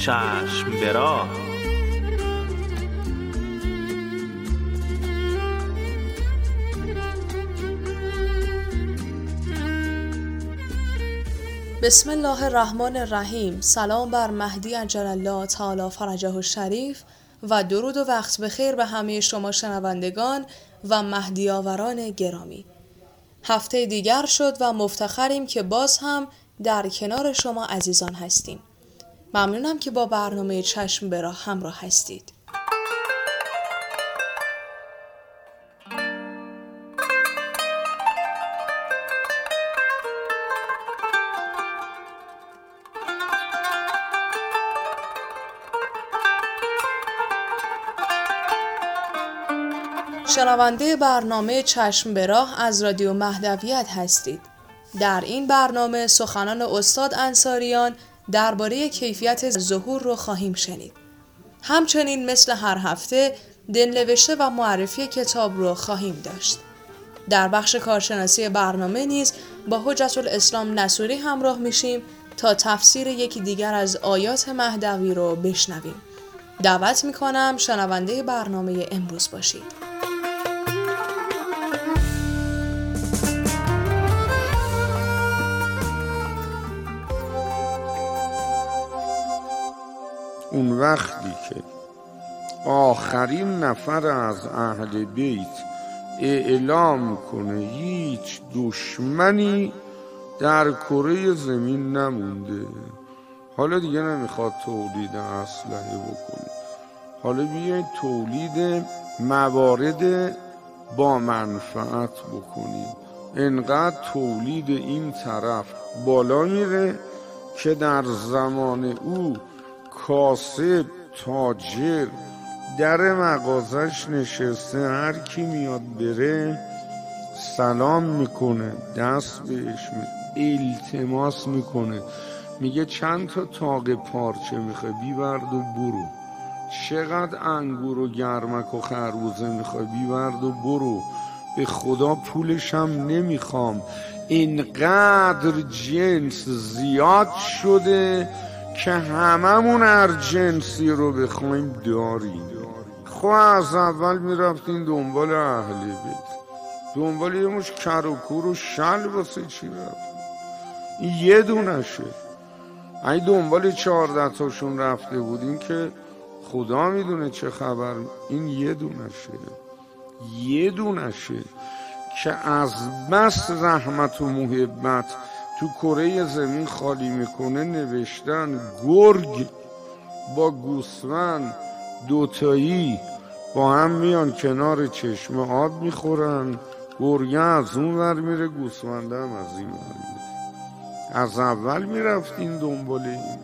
چشم به راه. بسم الله الرحمن الرحیم. سلام بر مهدی عجل الله تعالی فرجه الشریف و درود و وقت بخیر به همه شما شنوندگان و مهدیاوران گرامی. هفته دیگر شد و مفتخریم که باز هم در کنار شما عزیزان هستیم. ممنونم که با برنامه چشم به راه همراه هستید. شنونده برنامه چشم به راه از رادیو مهدویت هستید. در این برنامه سخنان استاد انصاریان درباره کیفیت ظهور رو خواهیم شنید. همچنین مثل هر هفته دلنوشته و معرفی کتاب رو خواهیم داشت. در بخش کارشناسی برنامه نیز با حجت الاسلام نصوری همراه میشیم تا تفسیر یکی دیگر از آیات مهدوی رو بشنویم. دعوت میکنم شنونده برنامه امروز باشید. اون وقتی که آخرین نفر از اهل بیت اعلام کنه هیچ دشمنی در کره زمین نمونده، حالا دیگه نمیخواد تولید اسلحه بکنه، حالا بیاید تولید موارد با منفعت بکنیم، انقدر تولید این طرف بالا میره که در زمان او کاسب تاجر در مغازش نشسته، هر کی میاد بره سلام میکنه، دست بهش التماس میکنه، میگه چند تا تاق پارچه میخوای بیورد و برو، چقدر انگور و گرمک و خربوزه میخوای بیورد و برو، به خدا پولش هم نمیخوام، اینقدر جنس زیاد شده که هممون هر جنسی رو بخوایم داریم. خب از اول میرفتین دنبال اهل بیت، دنبال یه مش کر و کور و شل واسه چی رفت؟ این یه دونشه. این دنبال 14 تاشون رفته بودین که خدا میدونه چه خبر. این یه دونشه که از بس رحمت و محبت تو کره زمین خالی میکنه نوشتن گرگ با گوسفند دوتایی با هم میان کنار چشمه آب میخورن، گرگه از اون ور میره، گوسفنده هم از این ور میره. از اول میرفتین دنبال این،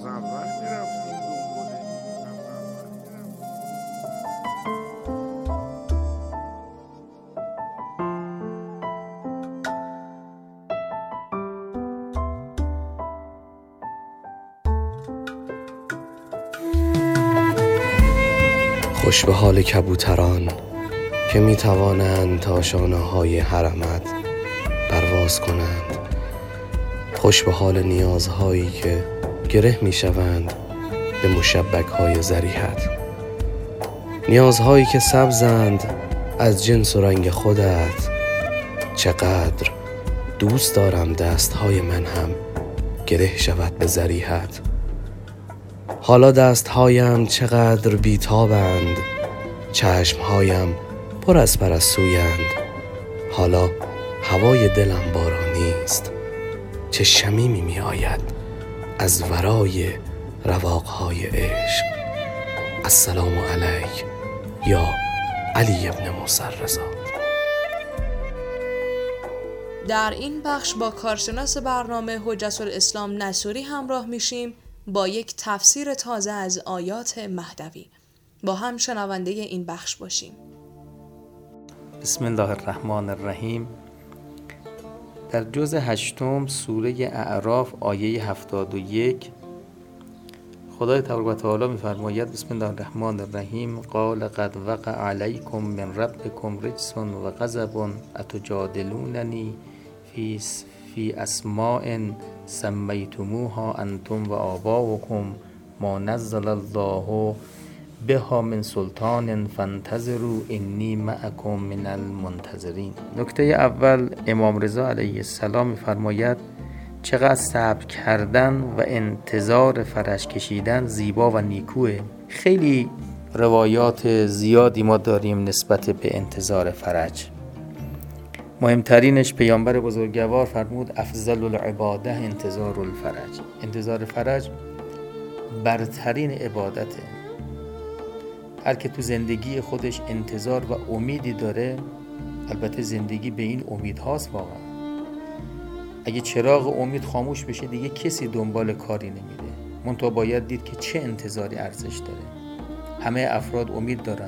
خوش به حال کبوتران که می توانند تا شانه‌های حرمت پرواز کنند، خوش به حال نیازهایی که گره می شوند به مشبک‌های ذریحت، نیازهایی که سبزند از جنس و رنگ خودت. چقدر دوست دارم دستهای من هم گره شود به ذریحت. حالا دستهایم چقدر بیتابند، چشمهایم پر از پرستویند. حالا هوای دلم بارانیست، چه شمیمی می آید از ورای رواقهای عشق. السلام علیک یا علی ابن موسی رضا. در این بخش با کارشناس برنامه حجت الاسلام نصوری همراه میشیم با یک تفسیر تازه از آیات مهدوی. با هم شنونده این بخش باشیم. بسم الله الرحمن الرحیم. در جزء 8 سوره اعراف آیه 71 خدای تبارک و تعالی می‌فرماید بسم الله الرحمن الرحیم قال قد وقع علیکم من ربکم رجس و غضب اتجادلوننی فی اسماء سمیتموها انتم و آباؤکم ما نزل الله بها من سلطان فانتظروا انی معکم من المنتظرین. نکته اول، امام رضا علیه السلام می‌فرماید چقدر صبر کردن و انتظار فرج کشیدن زیبا و نیکوه. خیلی روایات زیادی ما داریم نسبت به انتظار فرج. مهمترینش پیامبر بزرگوار فرمود افضل العباده انتظار الفرج. انتظار فرج برترین عبادته. هر که تو زندگی خودش انتظار و امیدی داره، البته زندگی به این امید هاست واقعا. اگه چراغ امید خاموش بشه دیگه کسی دنبال کاری نمیره. منتها باید دید که چه انتظاری ارزش داره. همه افراد امید دارن.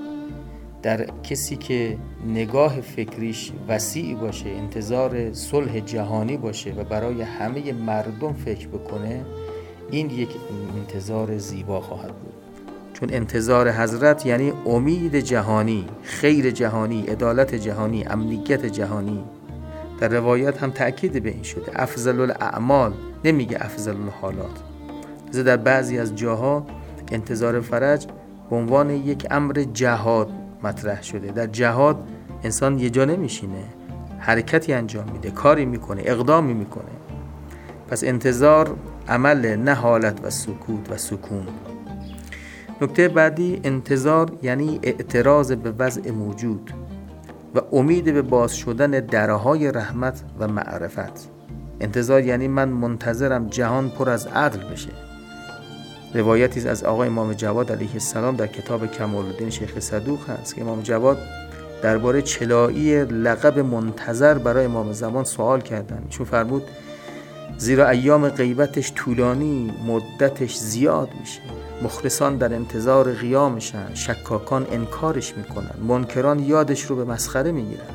در کسی که نگاه فکریش وسیع باشه، انتظار صلح جهانی باشه و برای همه مردم فکر بکنه، این یک انتظار زیبا خواهد بود. چون انتظار حضرت یعنی امید جهانی، خیر جهانی، عدالت جهانی، امنیت جهانی. در روایات هم تأکید به این شده افضل الاعمال، نمیگه افضل الحالات. در بعضی از جاها انتظار فرج به عنوان یک امر جهاد مطرح شده. در جهاد انسان یه جا نمیشینه، حرکتی انجام میده، کاری میکنه، اقدامی میکنه. پس انتظار عمل، نه حالت و سکوت و سکون. نکته بعدی، انتظار یعنی اعتراض به وضع موجود و امید به باز شدن درهای رحمت و معرفت. انتظار یعنی من منتظرم جهان پر از عدل بشه. روایتی از آقای امام جواد علیه السلام در کتاب کمال الدین شیخ صدوق هست که امام جواد درباره چلایی لقب منتظر برای امام زمان سوال کردند. چون فرمود زیرا ایام غیبتش طولانی، مدتش زیاد میشه. مخلصان در انتظار قیامشن، شکاکان انکارش میکنن، منکران یادش رو به مسخره میگیرن.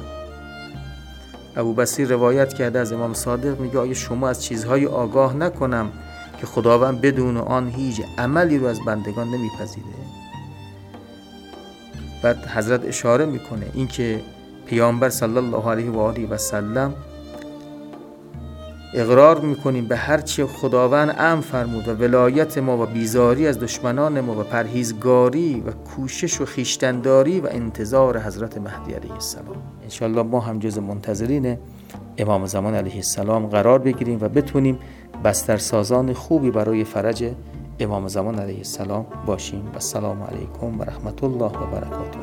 ابو بصیر روایت کرده از امام صادق، میگه آیا شما از چیزهای آگاه نکنم که خداوند بدون آن هیچ عملی رو از بندگان نمیپذیره؟ بعد حضرت اشاره میکنه این که پیامبر صلی الله علیه و آله و سلم اقرار میکنیم به هر چی خداوند امر فرمود و ولایت ما و بیزاری از دشمنان ما و پرهیزگاری و کوشش و خویشتنداری و انتظار حضرت مهدی علیه السلام. انشالله ما هم جز منتظرین امام زمان علیه السلام قرار بگیریم و بتونیم بسترسازان خوبی برای فرج امام زمان علیه السلام باشیم. و السلام علیکم و رحمت الله و برکاته.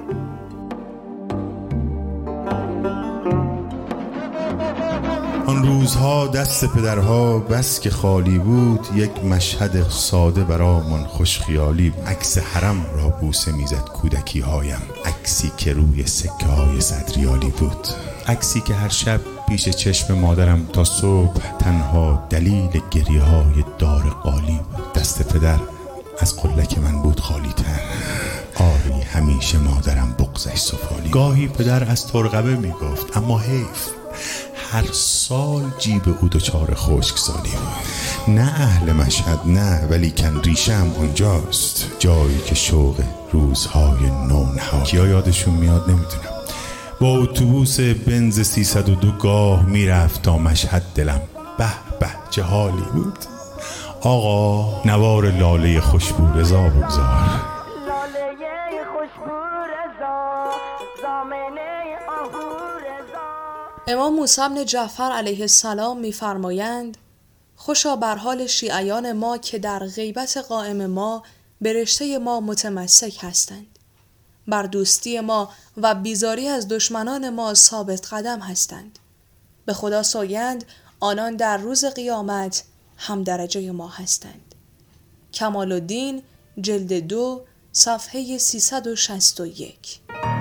آن روزها دست پدرها بس که خالی بود، یک مشهد ساده برامان خوش خیالی بود. عکس حرم را بوسه میزد کودکی هایم، عکسی که روی سکه های صدریالی بود، عکسی که هر شب پیش چشم مادرم تا صبح تنها دلیل گریه های دار قالی بود. دست پدر از قلک من بود خالی تر، آری همیشه مادرم بغضش سفالی. گاهی پدر از ترقبه میگفت اما حیف، هر سال جیب او دچار خشکسالی بود. نه اهل مشهد نه، ولی کن ریشم اونجاست، جایی که شوق روزهای نونها. کیا یادشون میاد نمیدونم. با اتوبوس بنز 302 گاه میرفت تا مشهد دلم. به به چه حالی بود. آقا نوار لاله خوشبو رضا بگذار. امام موسی بن جعفر علیه السلام می‌فرمایند خوشا بر حال شیعیان ما که در غیبت قائم ما به رشته ما متمسک هستند، بر دوستی ما و بیزاری از دشمنان ما ثابت قدم هستند. به خدا سوگند آنان در روز قیامت هم درجه ما هستند. کمال الدین جلد 2 صفحه 361.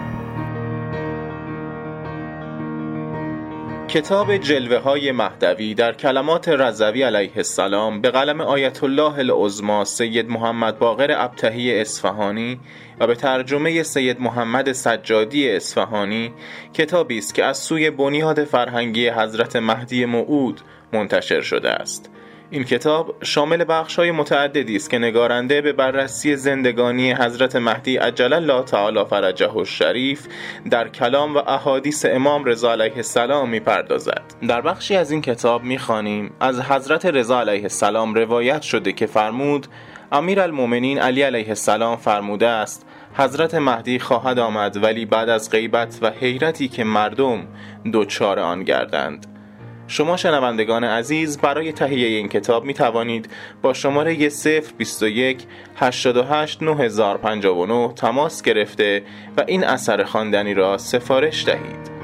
کتاب جلوه های مهدوی در کلمات رضوی علیه السلام به قلم آیت الله العظمی سید محمد باقر ابطحی اصفهانی و به ترجمه سید محمد سجادی اصفهانی، کتابی است که از سوی بنیاد فرهنگی حضرت مهدی موعود منتشر شده است. این کتاب شامل بخش‌های متعددی است که نگارنده به بررسی زندگانی حضرت مهدی عجل الله تعالی فرجه الشریف در کلام و احادیث امام رضا علیه السلام می‌پردازد. در بخشی از این کتاب می‌خوانیم از حضرت رضا علیه السلام روایت شده که فرمود امیرالمؤمنین علی علیه السلام فرموده است حضرت مهدی خواهد آمد ولی بعد از غیبت و حیرتی که مردم دچار آن گردند. شما شنوندگان عزیز برای تهیه این کتاب می توانید با شماره 021 88 9059 تماس گرفته و این اثر خواندنی را سفارش دهید.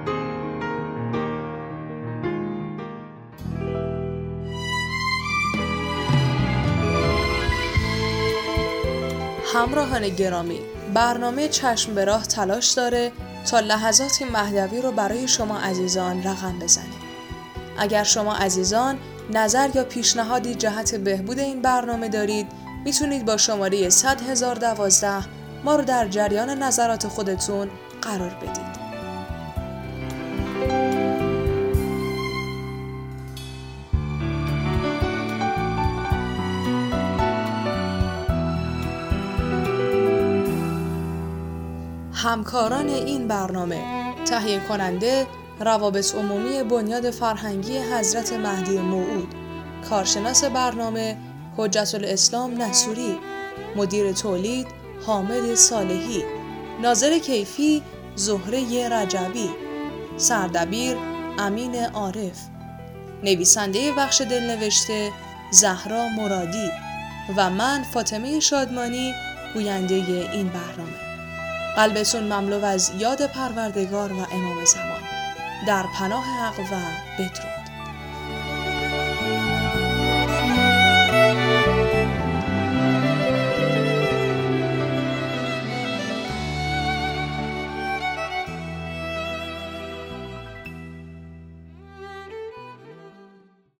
همراهان گرامی، برنامه چشم به راه تلاش داره تا لحظات مهدوی رو برای شما عزیزان رقم بزنه. اگر شما عزیزان نظر یا پیشنهادی جهت بهبود این برنامه دارید، میتونید با شماره 100,012 ما رو در جریان نظرات خودتون قرار بدید. همکاران این برنامه: تهیه کننده روابط عمومی بنیاد فرهنگی حضرت مهدی موعود، کارشناس برنامه حجت الاسلام نصوری، مدیر تولید حامد صالحی، ناظر کیفی زهره رجبی، سردبیر امین عارف، نویسنده بخش دلنوشته زهرا مرادی و من فاطمه شادمانی گوینده این برنامه. قلبتون مملو از یاد پروردگار و امام زمان. در پناه حق و بدرود.